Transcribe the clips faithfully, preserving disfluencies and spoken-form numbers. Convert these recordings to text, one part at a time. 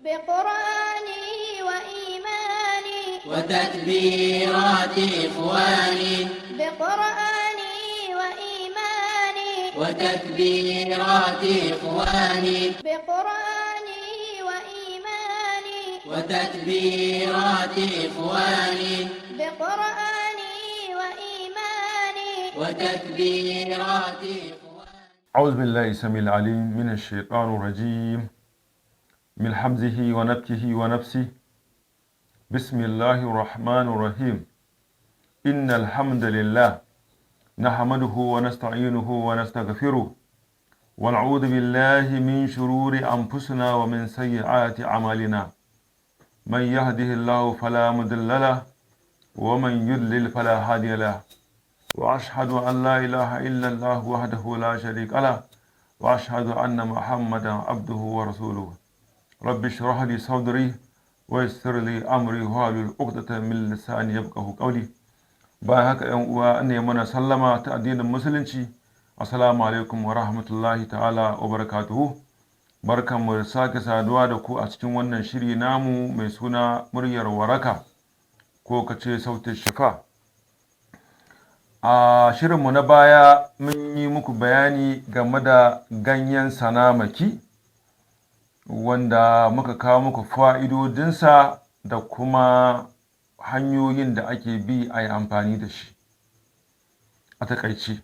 بقرآني وإيماني وتكبيرات إخواني بقرآني وإيماني وتكبيرات إخواني بقرآني وإيماني وتكبيرات إخواني بقرآني وإيماني وتكبيرات إخواني. أعوذ بالله السميع العليم من الشيطان الرجيم من حمزه ونفخه ونفسه. بسم الله الرحمن الرحيم. إن الحمد لله نحمده ونستعينه ونستغفره ونعوذ بالله من شرور أنفسنا ومن سيئات أعمالنا. من يهده الله فلا مضل له ومن يضلل فلا هادي له. وأشهد أن لا إله إلا الله وحده لا شريك له وأشهد أن محمدا عبده ورسوله. رب اشرح لي صدري ويسر لي أمري واحلل عقدة من لساني يفقهوا قولي. bayan haka yan uwa ne mana sallama ta addinin musulunci. Assalamu alaikum wa rahmatullahi ta'ala wa barakatuhu. Barkanmu da sake saduwa da ku a cikin wannan shiri namu mai suna muryar waraka ko kace sautin shifa. A shirinmu na baya mun yi muku bayani game da ganyen sanamaki wanda muka kawo muku fa'idodinsa da kuma hanyoyin da ake bi a yi amfani da shi a takaice.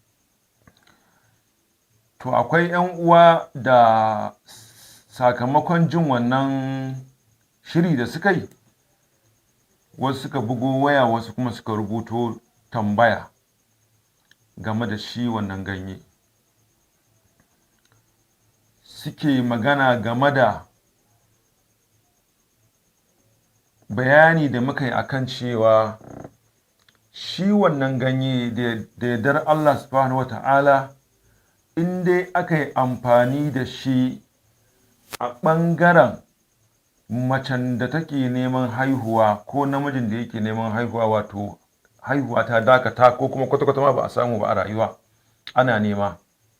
To akwai 'yan uwa da sakamakon jin wannan shiri da suka yi, wasu suka bugo waya wasu kuma suka rubuto tambaya game da shi wannan ganye, suke magana game da bayani da muka yi akan cewa shi wannan ganye da yardar Allah subhanahu wata'ala in dai aka yi amfani da shi a ɓangaren macen da take neman haihuwa ko namijin da yake neman haihuwa, wato haihuwa ta dakata ko kuma kwata-kwata ma ba a samu ba a rayuwa ana nema,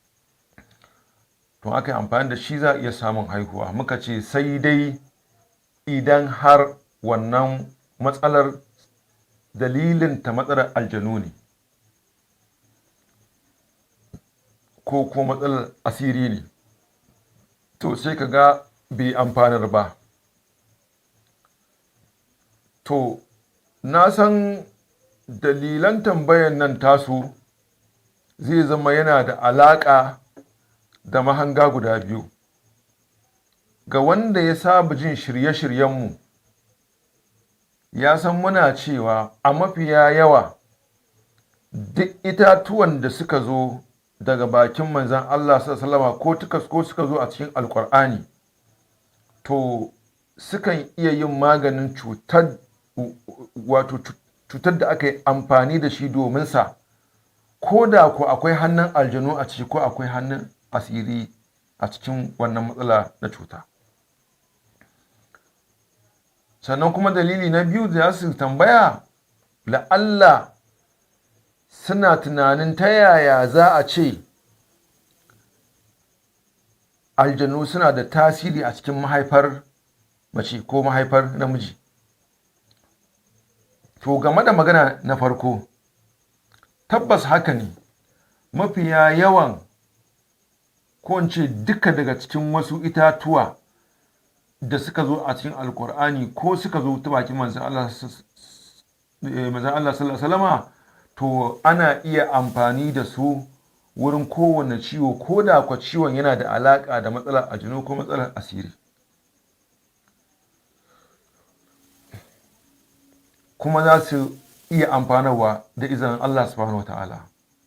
to aka yi amfani da shi za a iya samun haihuwa. Muka ce sai dai idan har wannan matsalar dalilin ta matsalar aljanu ne ko ko matsalar asiri ne, to sai ka ga bai amfanar ba. To na san dalilan tambayan nan tasu zai zama yana da alaƙa da mahanga guda biyu. Ga wanda ya saba jin shirye-shiryenmu ya san muna cewa a mafiya yawa duk itatuwan da suka zo daga bakin manzan Allah sallallahu alaihi wasallam ko suka zo a cikin alkur'ani, to sukan iya yin maganin cutar, wato cutar da aka yi amfani da shi domin sa, ko da ko akwai hannun aljanu a ciki ko akwai hannun asiri a cikin wannan matsala na cuta. Sannan kuma dalili na biyu da su tambaya, la'alla suna tunanin ta yaya za a ce aljanu suna da tasiri a cikin mahaifar mace ko mahaifar namiji. To game da magana na farko, tabbas haka ne. Mafiya yawan ko in ce duka daga cikin wasu itatuwa da suka zo a cikin alkur'ani ko suka zo ta bakin manzon Allah sallallahu alaihi wasallama, to ana iya amfani da su wurin kowane ciwo, ko da kwa ciwon yana da alaƙa da matsalar aljanu ko matsalar asiri, kuma za su iya amfanarwa da izinin Allah subhanahu wata'ala.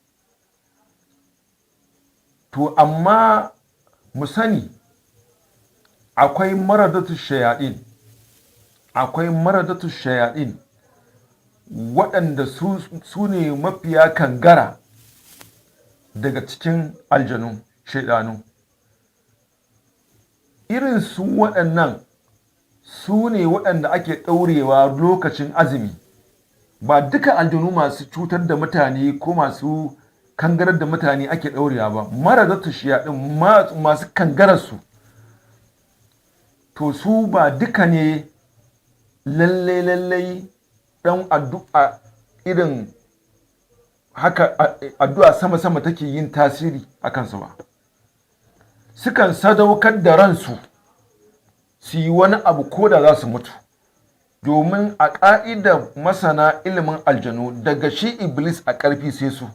To amma mu sani akwai maradatu shayaɗin, akwai maradatu shayaɗin waɗanda su, su ne mafiya kangara daga cikin aljanu shaidanu. Irin su waɗannan su ne waɗanda ake ɗaurewa lokacin azumi. Ba duka aljanu masu cutar da mutane ko masu kangarar da mutane ake ɗaurewa ba, maradatu shayaɗin masu kangararsu to su ba duka ne lalle lalle dan addu'a irin haka addu'a sama sama take yin tasiri a kansu ba. Sukan sadaukar da ransu su yi wani abu ko da za su mutu, domin a ƙa'idar masana ilimin aljanu daga shi iblis a ƙarfi sai su.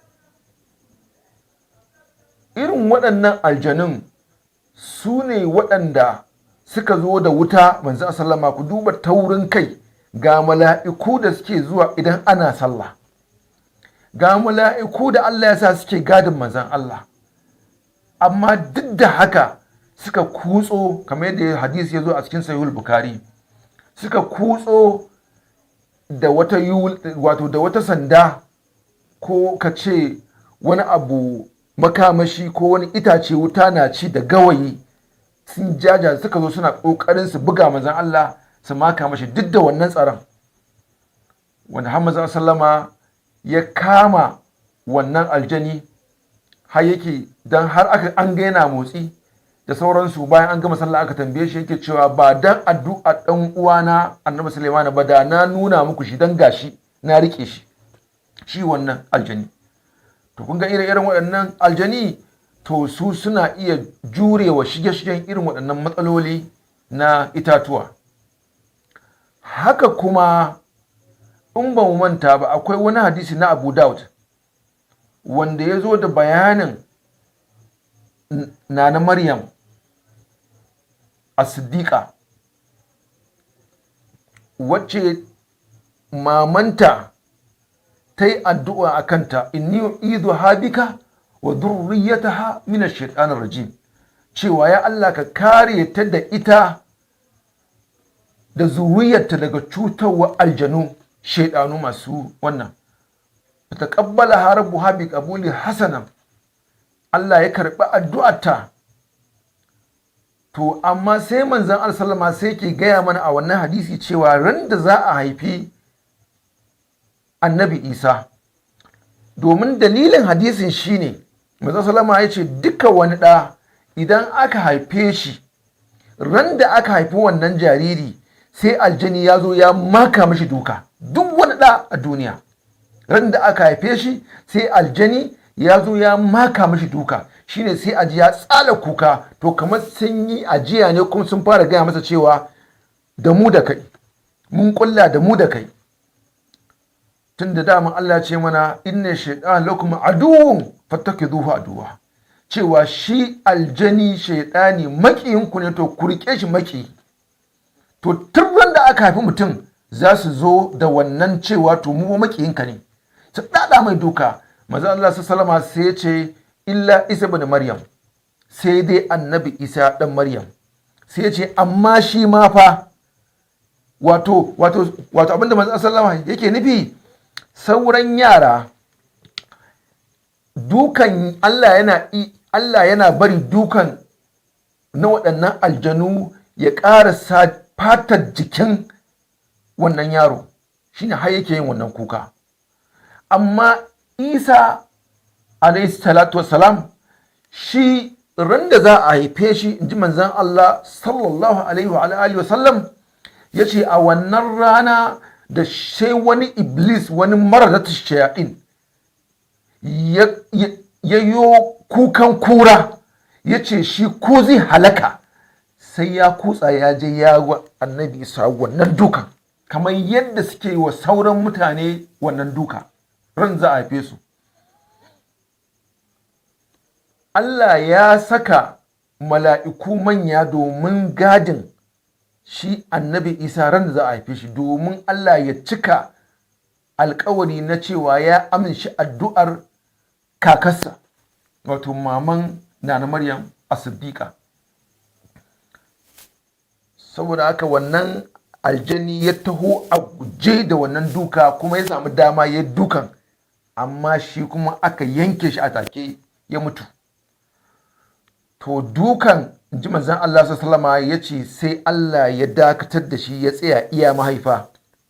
Irin waɗannan aljanun su ne waɗanda suka zo da wuta. Manzo sallama ku duba taurin kai, ga mala'iku da suke zuwa idan ana sallah, ga mala'iku da Allah ya sa suke gadin manzon Allah, amma duk da haka suka kutso, kamar yadda hadisi ya zo a cikin sahihul bukhari, suka kutso da wata wato da wata sanda ko ka ce wani abu makamashi ko wani itace wuta na ci da gawayi, sun jaja suka zo suna kokarin su buga manzon Allah su maka mashi duk da wannan tsaron, wanda har manzon sallama ya kama wannan aljani har yake dan har aka an ga yana motsi da sauransu. Bayan an gama sallah aka tambaye shi, yake cewa ba dan addu'a dan uwana Annabi Sulaiman ba da na nuna muku shi, dan gashi na rike shi shi wannan aljani. To kun ga irin waɗannan aljani, to su suna iya jurewa shige-shigen irin waɗannan matsaloli na itatuwa. Haka kuma in ba mu manta ba, akwai wani hadisi na Abu Dawud wanda ya zo da bayanin Nana Maryam as-Siddiqa, wacce mamanta ta yi addu'a a kanta, inni idu habika wa dhurriyyataha min ash-shaytanir rajim, cewa ya Allah ka kare ta da ita da zuriyarta daga cutarwa aljanu shaidanu masu wannan. Ta kabbala harabu habi qabuli hasanan, Allah ya karɓi addu'arta. To amma sai manzon Allah sallama sai ke gaya mana a wannan hadisi cewa ran da za a haifi annabi Isa, domin dalilin hadisin shine manzon sallama ya ce duka wani ɗa idan aka haife shi, ran da aka haifi wannan jariri sai aljani ya zo ya maka mashi duka. Duk wani ɗa a duniya ran da aka haife shi sai aljani ya zo ya maka mashi duka, shine sai aji ya tsala kuka. To kamar sun yi ajiya ne, kuma sun fara gaya masa cewa da mu da kai mun kulla da mu da kai, tun da daman Allah ce mana inna shaytan lakum aduwwun fattakiduhu aduwa, cewa shi aljani shaytani makiyinku ne, to ku rike shi maki. To tun ran da aka haifi mutum za su zo da wannan cewa to mu makiyinka ne, su dada mai duka. Manzo Allah sallallahu alaihi sai ya ce illa Isa ibn Maryam, sai dai annabi Isa dan Maryam. Sai ya ce amma shi ma fa wato wato wato abinda manzo sallallahu alaihi yake nufi, sauran yara dukan Allah yana Allah yana bari dukan na waɗannan aljanu ya ƙara sa fatar jikin wannan yaro, shine har yake yin wannan kuka. Amma Isa alayhi salatu wassalam, shi ran da za a haife shi, inji manzon Allah sallallahu alaihi wa alihi wasallam, yace a wannan rana da sai wani iblis, wani maradatu shayatin ya yo kukan kura, yace shi ko zai halaka sai ya kutsa ya je ya wa annabi Isa wannan dukan, kamar yadda suke wa sauran mutane wannan duka ran za a haife su. Allah ya saka mala'iku manya domin gadin shi annabi Isa ran da za a haife shi, domin Allah ya cika alkawari na cewa ya amince addu'ar kakarsa, wato maman Nana Maryam as-Siddiqa. Saboda haka wannan aljani ya taho a guje da wannan duka, kuma ya samu dama ya dukan, amma shi kuma aka yanke shi a take ya mutu. To dukan, inji manzon Allah sallallahu alaihi wasallam, ya ce sai Allah ya dakatar da shi ya tsaya iya mahaifa,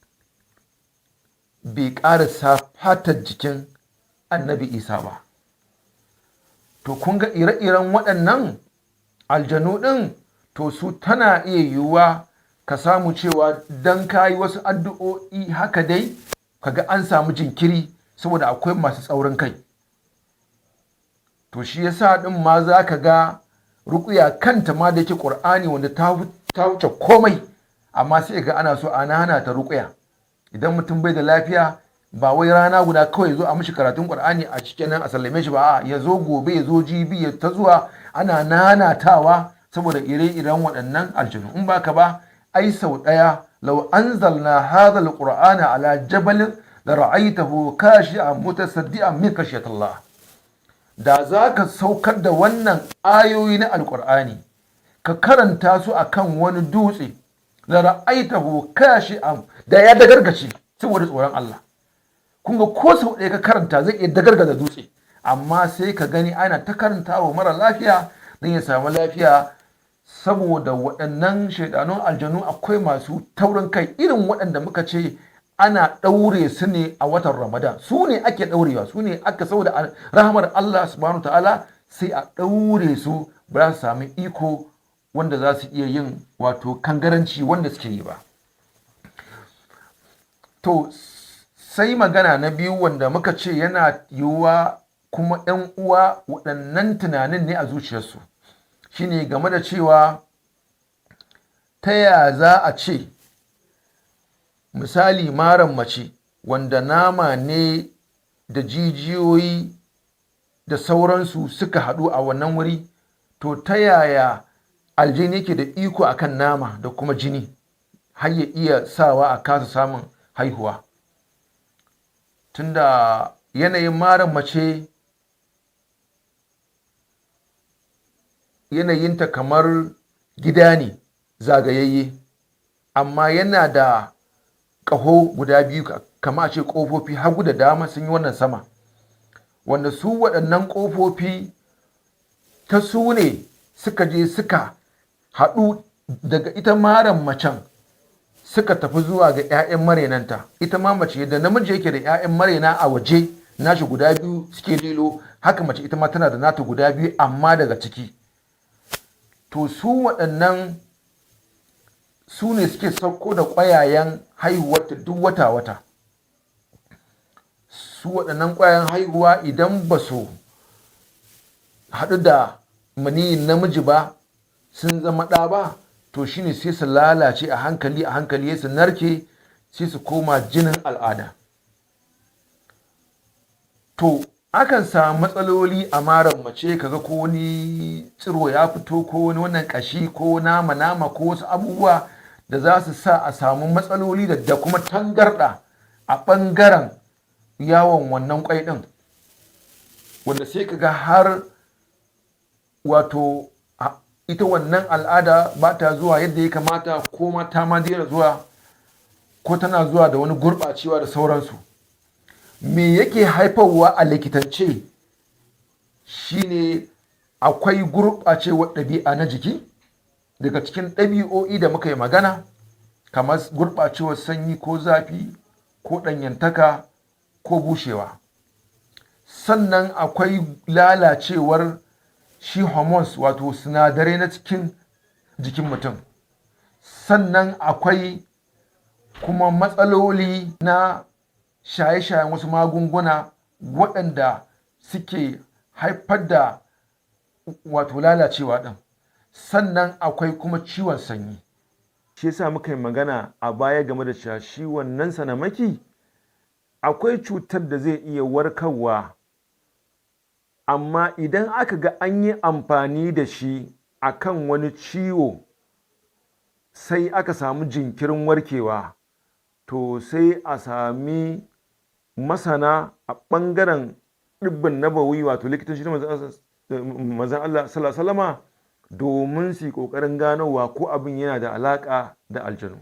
bai ƙarasa fatar jikin annabi Isa ba. To kun ga ire-iren waɗannan aljanu ɗin, to su tana iya yiwuwa ka samu cewa dan ka yi wasu addu'o'i haka dai kaga an samu jinkiri saboda akwai masu tsaurin kai. To shi yasa din ma za ka ga ruƙuya kanta ma da yake ƙur'ani wanda ta wuce komai, amma sai ga ana so ana hana ta ruƙuya. Idan mutum bai da lafiya ba wai rana guda kawai ya zo a mishi karatun ƙur'ani a cikin nan a sallame shi ba, a ya zo gobe ya zo jibi ya ta zuwa ana nanatawa saboda ire-iren waɗannan aljanu. In ba ka ba ai sau ɗaya lau anzalna hadha alqur'ana ala jabalin la ra'aytahu khashi'an mutasaddian min khashyatillah. Da za ka saukar da wannan ayoyi na alƙur'ani ka karanta su akan wani dutse la ra'aytahu khashi'an da ya dagargace saboda tsoron Allah. Kun ga ko sau ɗaya ka karanta zai iya dagargaza dutse, amma sai ka gani ana ta karanta wa mara lafiya don ya samu lafiya. Saboda waɗannan shaidanun aljanu akwai masu taurin kai irin waɗanda muka ce ana ɗaure su ne a watan Ramadan, su ne ake ɗaurewa, su ne aka saboda rahamar Allah subhanahu ta'ala sai a ɗaure su ba za su sami iko wanda za su iya yin wato kangaranci wanda suke yi ba. To sai magana na biyu wanda muka ce yana yiwuwa kuma 'yan uwa waɗannan tunanin ne a zuciyarsu, shine game da cewa ta ya za a ce misali maran mace wanda nama ne da jijiyoyi da sauransu suka haɗu a wannan wuri, to ta yaya aljini yake da iko akan nama da kuma jini har ya iya sawa a kasa samun haihuwa. Tunda yanayin maran mace yanayinta kamar gida ne zagayayye, amma yana da ƙaho guda biyu kama a ce ƙofofi hagu da dama sun yi wannan sama, wanda su waɗannan ƙofofi ta su ne suka je suka haɗu daga ita maran macen suka tafi zuwa ga 'ya'yan marenanta. Ita ma mace da namiji yake da 'ya'yan marena a waje nashi guda biyu suke lilo, haka mace ita ma tana da nata guda biyu amma daga ciki. To su waɗannan su ne suke sauko da ƙwayayen haihuwarta duk wata-wata. Su waɗannan ƙwayayen haihuwa idan ba su haɗu da maniyin namiji ba sun zama ɗa ba, to shine sai su lalace a hankali a hankali su narke sai su koma jinin al'ada. To akan samu matsaloli a maran mace, kaga ko wani tsiro ya fito ko wani wannan kashi ko nama nama ko wasu abubuwa da za su sa a samu matsaloli da kuma tangarɗa a ɓangaren yawon wannan kwai ɗin, wanda sai kaga har wato ita wannan al'ada ba ta zuwa yadda ya kamata, ko ma ta ma daina zuwa, ko tana zuwa da wani gurɓacewa da sauransu. Me yake haifarwa a likitance shine akwai gurɓacewar ɗabi'a na jiki daga cikin ɗabi'o'i da muka yi magana, kamar gurɓacewar sanyi ko zafi ko ɗanyantaka ko bushewa. Sannan akwai lalacewar shi hormones wato sinadarai na cikin jikin mutum. Sannan akwai kuma matsaloli na shaye-shayen wasu magunguna waɗanda suke haifar da wato lalacewa ɗin. Sannan akwai kuma ciwon sanyi. Shi yasa muka yi magana a baya game da cewa shi wannan sanamaki akwai cutar da zai iya warkarwa, amma idan aka ga an yi amfani da shi akan wani ciwo sai aka samu jinkirin warkewa, to sai a sami masana a ɓangaren ɗibbin nabawi wato likitanci na manzon Allah sallallahu alaihi wasallama domin su yi ƙoƙarin ganowa ko abin yana da alaƙa da aljanu.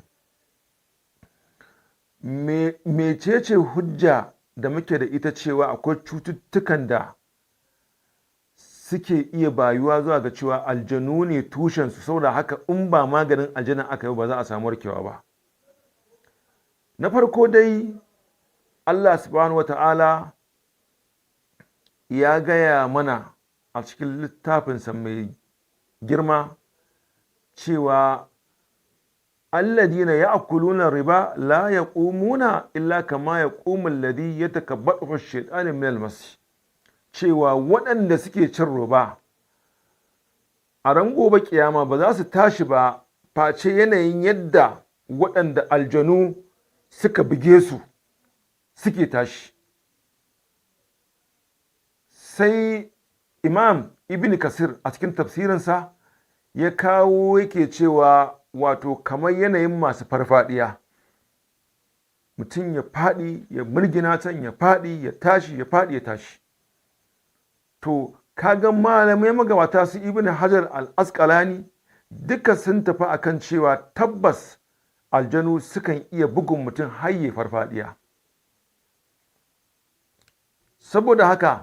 Mecece hujja da muke da ita cewa akwai cututtukan da suke iya bayuwa zuwa ga cewa aljanu ne tushensu, saboda haka in ba maganin aljanin aka yi ba za a samu warkewa ba? Na farko dai Allah subhanahu wa ta'ala ya gaya mana a cikin littafinsa mai girma cewa alladina ya'kuluna riba la yaqumuna illa kama yaqumu alladhi yatakabbathu ash-shaytanu min al-mas cewa waɗanda suke cin riba a ran gobe kiyama ba za su tashi ba face yanayin yadda waɗanda aljanu suka buge su suke tashi. Sai Imam Ibn Kasir a cikin tafsirinsa ya kawo yake cewa wato kamar yanayin masu farfadiya, mutum ya faɗi ya murgina can ya faɗi ya tashi ya faɗi ya tashi. To kaga malamai magabata su Ibn Hajar al-Asqalani duka sun tafi akan cewa tabbas aljanu sukan iya bugun mutum har ya farfadiya. Saboda haka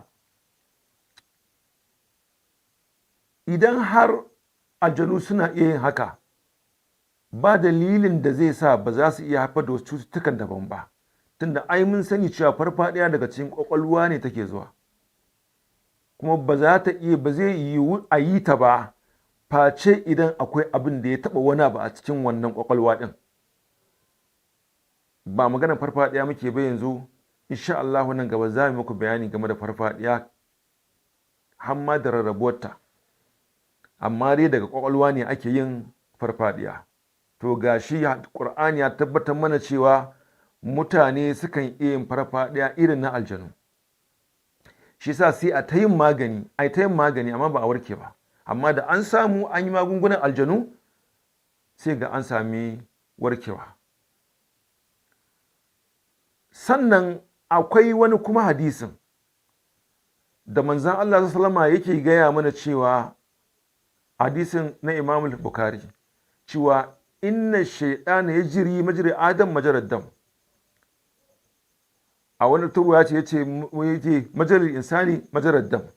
idan har aljanu suna iya yin haka, ba dalilin da zai sa ba za su iya haifar da wasu cututtukan daban ba, tunda ai mun sani cewa farfadiya daga cikin kwakwalwa ne take zuwa, kuma ba za ta iya ba zai yiwu a yi ta ba face idan akwai abin da ya taba wani abu a cikin wannan kwakwalwa din. Ba maganar farfadiya muke ba yanzu, insha Allah nan gaba za mu muku bayani game da farfadiya har ma da rarrabuwarta, amma dai daga kwakwalwa ne ake yin farfadiya. To gashi Qur'ani ya tabbatar mana cewa mutane sukan iya yin farfadiya irin na aljanu. Shi yasa sai a ta yin magani, ai ta yin magani amma ba a warke ba. Amma da an samu an yi magungunan aljanu sai ga an sami warkewa. Sannan akwai wani kuma hadisin da manzon Allah sallallahu alaihi wasallam yake gaya mana cewa, hadisin na Imam Bukhari, cewa inna shaytana yajri majri adam majarad dam. A wani turuwa ce yace yace majalar insani majarad dam.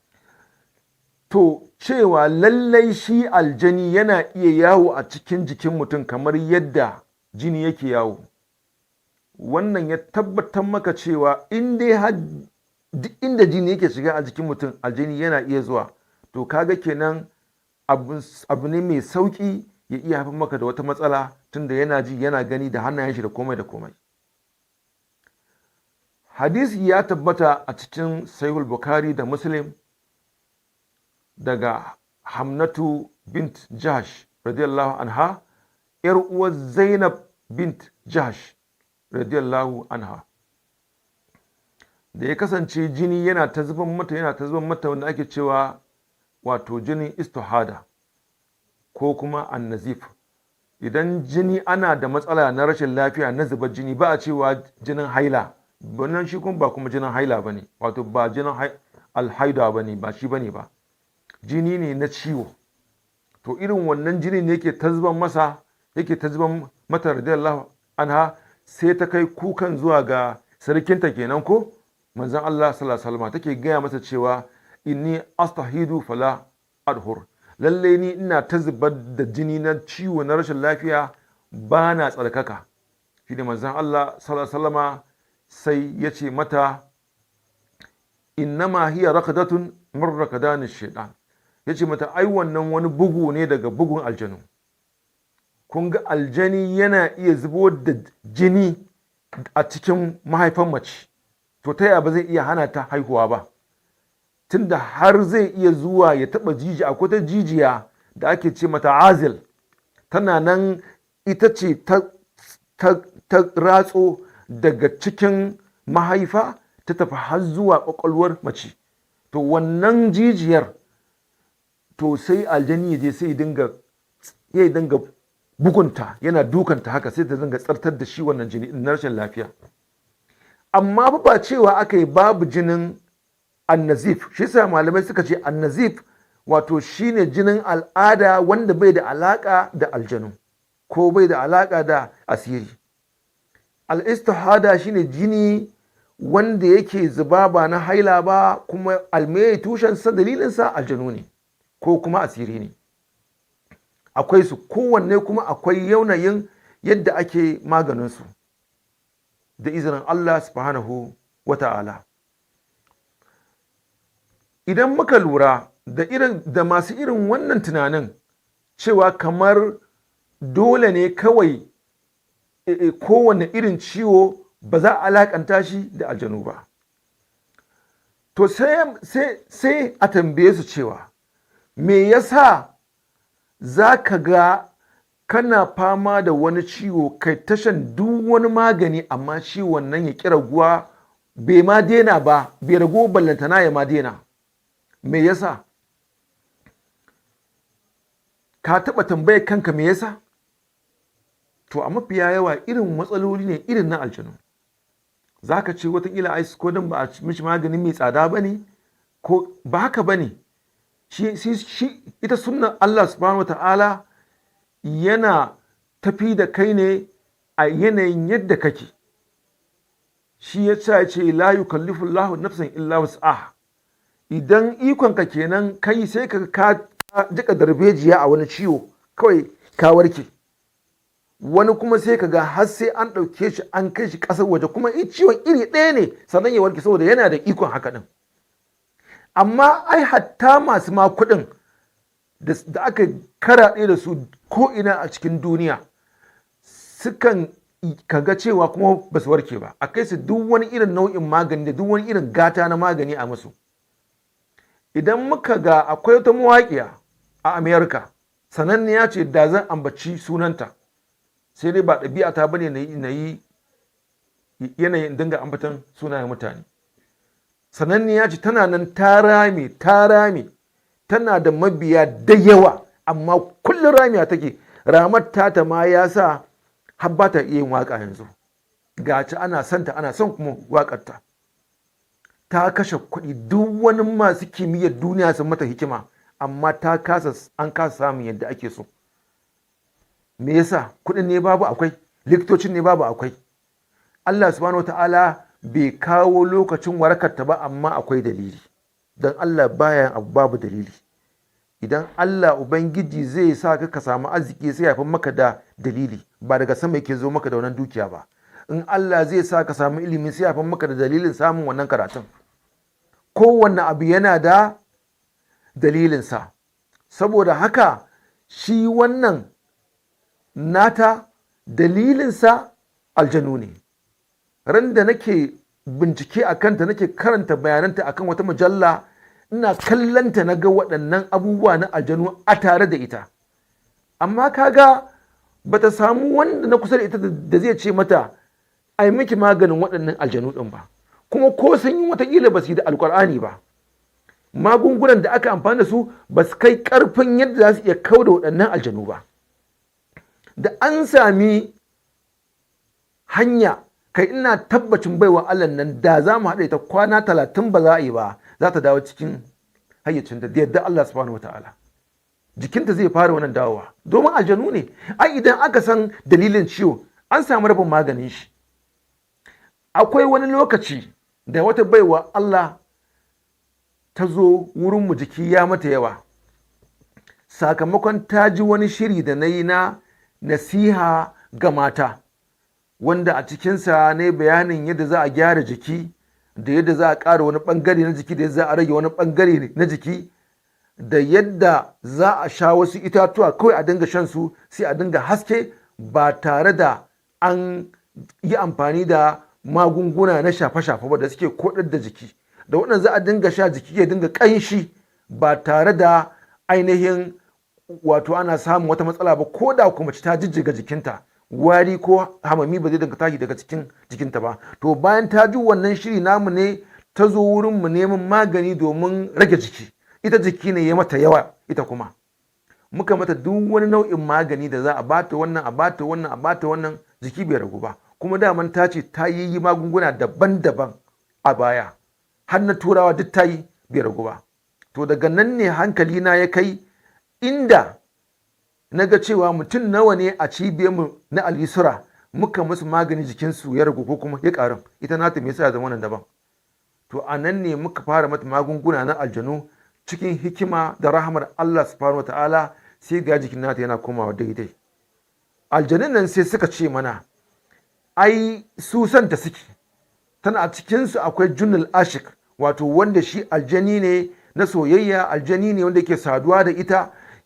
To cewa lallai shi aljani yana iya yawo a cikin jikin mutum kamar yadda jini yake yawo. Wannan ya tabbatar maka cewa in dai har duk inda jini yake shiga a jikin mutum aljani yana iya zuwa, to kaga kenan abu ne mai sauki ya iya haifar maka da wata matsala, tunda yana ji yana gani da hannayen shi da komai da komai. Hadisi ya tabbata a cikin Sahihul Bukhari da Muslim daga Hamnatu bint Jahsh radiyallahu anha, yar uwar Zainab bint Jahsh radiyallahu anha, da ya kasance jini yana ta zuban mata yana ta zuban mata wanda ake cewa wato jinin istihada ko kuma annazif. Idan jini ana da matsala na rashin lafiya na zubar jini, ba a cewa jinin haila, wannan shi kuma ba kuma jinin haila bane, wato ba jinin alhaida bane, ba shi bane ba, jini ne na ciwo. To irin wannan jini ne yake ta zuban masa yake ta zuban mata radiyallahu anha, sai ta kai kukan zuwa ga sarkinta kenan ko manzon Allah sallallahu alaihi wasallam, take gaya masa cewa inni astahidu fala adhur, lalle ni ina ta zubar da jini na ciwo na rashin lafiya ba na tsarkaka. Shi da manzon Allah sallallahu alaihi wasallam sai ya ce mata innama hiya rakadatun min rakadan ash-shaytan, yace mata ai wannan wani bugu ne daga bugun aljanu. Kun ga aljani yana iya zubo da jini a cikin mahaifan mace, to ta yaya ba zai iya hana ta haihuwa ba, tunda har zai iya zuwa ya taba jijiya. Akwai ta jijiya da ake ce mata azil, tana nan ita ce ta, ta, ta ratso daga cikin mahaifa ta tafi har zuwa kwakwalwar mace. To wannan jijiyar, to sai aljani ya je sai dinga ya dinga bugunta, yana dukanta haka, sai ta dinga tsartar da shi wannan jini na rashin lafiya. Amma ba cewa aka yi babu jinin annazif. Shi yasa malamai suka ce annazif wato shine jinin al'ada wanda bai da alaka da aljanu ko bai da alaka da asiri. Al-istihada shine jini wanda yake zuba ba na haila ba, kuma almeye tushensa dalilinsa aljanu ne ko kuma asiri ne. Akwai su kowanne, kuma akwai yanayin yadda ake maganinsu da izinin Allah subhanahu wa ta'ala. Idan muka lura da irin da masu irin wannan tunanin cewa kamar dole ne kawai e, e, kowane irin ciwo ba za a alakanta shi da aljanu ba. To sai, sai, sai a tambaye su cewa me yasa za ka ga kana fama da wani ciwo kai tashan duk wani magani amma ciwon nan ya ƙi raguwa bai ma daina ba, bai rago ballantana ya ma daina. Me yasa? Ka taɓa tambayar kanka me yasa? To a mafiya yawa irin matsaloli ne irin na aljanu. Za ka ce watakila ai ko don ba a mishi magani mai tsada ba ne, ko ba haka ba ne. Shi, shi, shi ita sunnan Allah subhanahu wa ta'ala yana tafi da kai ne a yanayin yadda kake. Shi ya ce la yukallifu Allahu nafsan illa wus'aha. Idan ikonka kenan kai sai ka ka jika darbejiya a wani ciwo kawai ka warke. Wani kuma sai ka ga har sai an ɗauke shi an kai shi ƙasar waje kuma ciwon iri ɗaya ne sannan ya warke saboda yana da ikon haka ɗin. Amma ai hatta masu ma kuɗin da aka karaɗe da su ko'ina a cikin duniya sukan kaga cewa kuma ba su warke ba, a kai su duk wani irin nau'in magani da duk wani irin gata na magani a musu. Idan muka ga akwai wata mawaƙiya a Amerika sananniya ce da zan ambaci sunanta, sai dai ba ɗabi'a ta bane na yi yanayin dinga ambatan sunayen mutane. Sananniya ce tana nan ta rame ta rame tana da mabiya da yawa amma kullum ramiya take. Ramar tata ma ya sa har ba ta iya yin waƙa yanzu. Gaci ana santa ana son kuma waƙarta. Ta kashe kuɗi duk wani masu kimiyyar duniya sun mata hikima amma ta kasa an kasa samun yadda ake so. Me yasa? Kuɗin ne babu akwai, likitocin ne babu akwai. Allah subhanahu wata'ala bai kawo lokacin warakarta ba amma akwai dalili. Don Allah baya abu babu dalili. Idan Allah Ubangiji zai sa ka ka samu arziki sai ya fi maka da dalili, ba daga sama yake zo maka da wannan dukiya ba. In Allah zai sa ka samu ilimi sai ya fi maka da dalilin samun wannan karatun. Kowanne abu yana da dalilinsa. Saboda haka shi wannan nata dalilinsa aljanu ne. Ran da nake bincike a kanta nake karanta bayananta akan wata mujalla ina kallanta na ga waɗannan abubuwa na aljanu a tare da ita. Amma kaga bata samu wanda na kusa da ita da zai ce mata ai miki maganin waɗannan aljanu ɗin ba. Kuma ko sun yi watakila ba su yi da alƙur'ani ba. Magungunan da aka amfani da su ba su kai ƙarfin yadda za su iya kau da waɗannan aljanu ba. Da an sami hanya, kai ina tabbacin baiwa Allah nan da za mu haɗa ta kwana talatin ba za a yi ba, za ta dawo cikin hayyacinta da yadda Allah subhanahu wa ta'ala. Jikinta zai fara wannan dawowa domin aljanu ne. Ai idan aka san dalilin ciwo an samu rabin maganin shi. Akwai wani lokaci da wata baiwa Allah ta zo wurinmu jiki ya mata yawa sakamakon ta ji wani shiri da na yi na nasiha ga mata, wanda a cikinsa ne bayanin yadda za a gyara jiki da yadda za a ƙara wani ɓangare na jiki da yadda za a rage wani ɓangare na jiki da yadda za a sha wasu itatuwa kawai a dinga shan su sai a dinga haske ba tare da an yi amfani da magunguna na shafe-shafe ba da suke koɗar da jiki, da waɗanda za a dinga sha jiki ya dinga ƙanshi ba tare da ainihin wato ana samun wata matsala ba, ko da kuma ta jijjiga jikinta wari ko hamami ba zai dinga tashi daga cikin jikinta ba. To bayan ta ji wannan shiri namu ne ta zo wurin mu neman magani domin rage jiki. Ita jiki ne ya mata yawa, ita kuma muka mata duk wani nau'in magani da za a bata wannan a bata wannan a bata wannan, jiki bai ragu ba. Kuma daman ta ce ta yi magunguna daban-daban a baya har na turawa duk ta yi bai ragu ba. To daga nan ne hankali na ya kai inda na ga cewa mutum nawa ne a cibiyarmu na Al-Yusra muka musu magani jikinsu ya ragu ko kuma ya ƙaru, ita nata me yasa ya zama nan daban. To a nan ne muka fara mata magunguna na aljanu cikin hikima da rahamar Allah subhanahu wataala, sai ga jikin nata yana komawa daidai. Aljanun nan sai suka ce mana ai su santa suke, tana a cikinsu akwai junnul ashik, wato wanda shi aljani ne na soyayya, aljani ne wanda yake saduwa da ita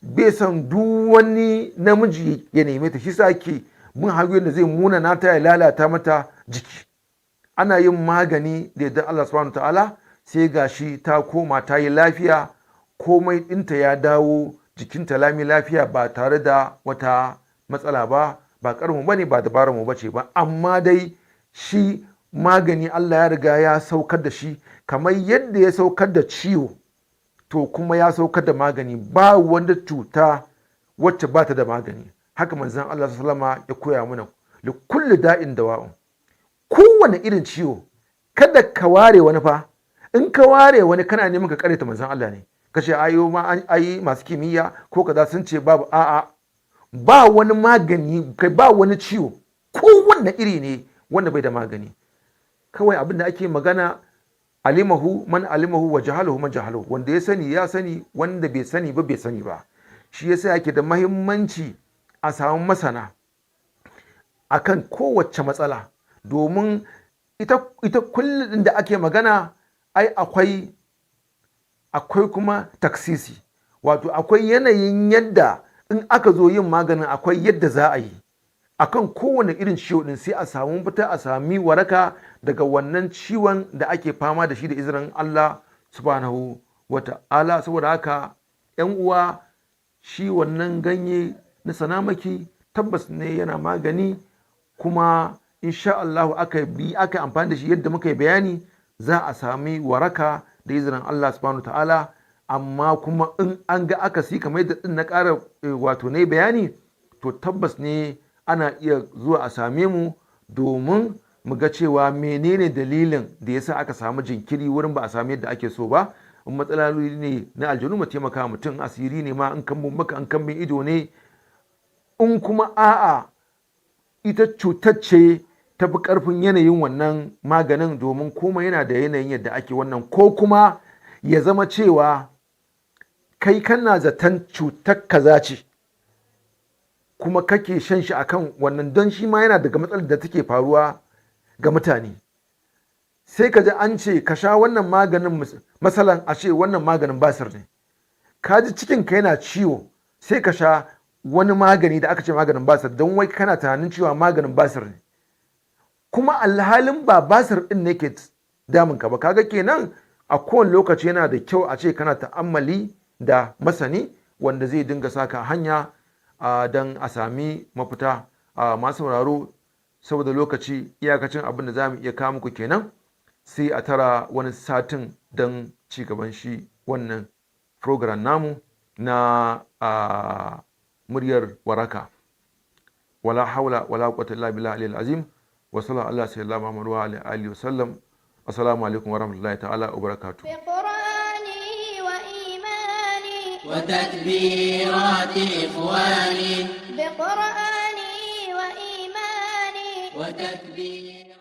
bai son duk wani namiji ya neme ta, shi sa ake bin hanyoyin da zai muna nata ya lalata mata jiki. Ana yin magani da yadda Allah subhanahu ta'ala sai gashi ta koma ta yi lafiya, komai ɗinta ya dawo jikinta lami lafiya ba tare da wata matsala ba. Ba ƙarmu ba ne, ba dabarar mu bace ba, amma dai shi magani Allah ya riga ya saukar da shi, kamar yadda ya saukar da ciwo to kuma ya saukar da magani. Ba wanda cuta wacce ba ta da magani. Haka manzon Allah sallallahu alaihi wasallam ya koya mana, li kulli da'in dawa'un. Kowane irin ciwo kada ka ware wani fa, in ka ware wani kana neman ka karanta manzon Allah ne, kace ayo ma ayi masu kimiyya ko kaza sun ce babu. A'a, ba wani magani, kai ba wani ciwo kowanne iri ne wanda bai da magani. Kawai abin da ake magana, alimahu man alimahu wa jahalahu man jahalahu. Wanda ya sani ya sani, wanda bai sani ba bai sani ba. Shi yasa yake da mahimmanci a samu masana akan kowace matsala, domin ita ita kullum da ake magana ai akwai akwai kuma taksisi, wato akwai yanayin yadda in aka zo yin maganin akwai yadda za a yi akan kowane irin ciwo din, sai a samu fita, a sami waraka daga wannan ciwon da ake fama da shi da izinin Allah subhanahu wata'ala. Saboda haka yan uwa, shi wannan ganye na sanamaki tabbas ne yana magani, kuma insha Allah aka bi aka amfani da shi yadda muka yi bayani za a sami waraka da izinin Allah subhanahu wata'ala. Amma kuma in an ga akasi kamar yadda din na ƙara wato ne bayani, to tabbas ne ana iya zuwa a same mu domin mu ga cewa menene dalilin da yasa aka samu jinkiri wurin ba a sami yadda ake so ba. In matsaloli ne na aljanu mu taimaka mutum, asiri ne ma in kan maka an kan ido ne, in kuma a'a ita cutar ce ta fi ƙarfin yanayin wannan maganin, domin komai yana da yanayin yadda ake wannan, ko kuma ya zama cewa kai kana zaton cutar kaza ce kuma kake shan shi akan wannan, don shi ma yana daga matsalar da take faruwa ga mutane. Sai ka ji an ce ka sha wannan maganin, masalan a ce wannan maganin basir ne, ka ji cikinka yana ciwo sai ka sha wani magani da aka ce maganin basir, don wai kana tunanin cewa maganin basir ne, kuma alhalin ba basir din ne ke damun ka ba. Kaga kenan a kowane lokaci yana da kyau a ce kana ta'ammali da masani wanda zai dinga saka hanya don a sami mafita. Masu sauraro, saboda lokaci iyakacin abin da za mu iya kawo muku kenan, sai a tara wani satin don ci gaban shi wannan program namu na muryar waraka. Wala haula wala quwwata illa billahi al azim. Wa sallallahu ala sayyidina Muhammad wa ala alihi wa sallam. Assalamu alaikum wa rahmatullahi ta'ala wa barakatuh. بقرآني وإيماني وتكبيرات إخواني بقرآني وإيماني وتكبيرات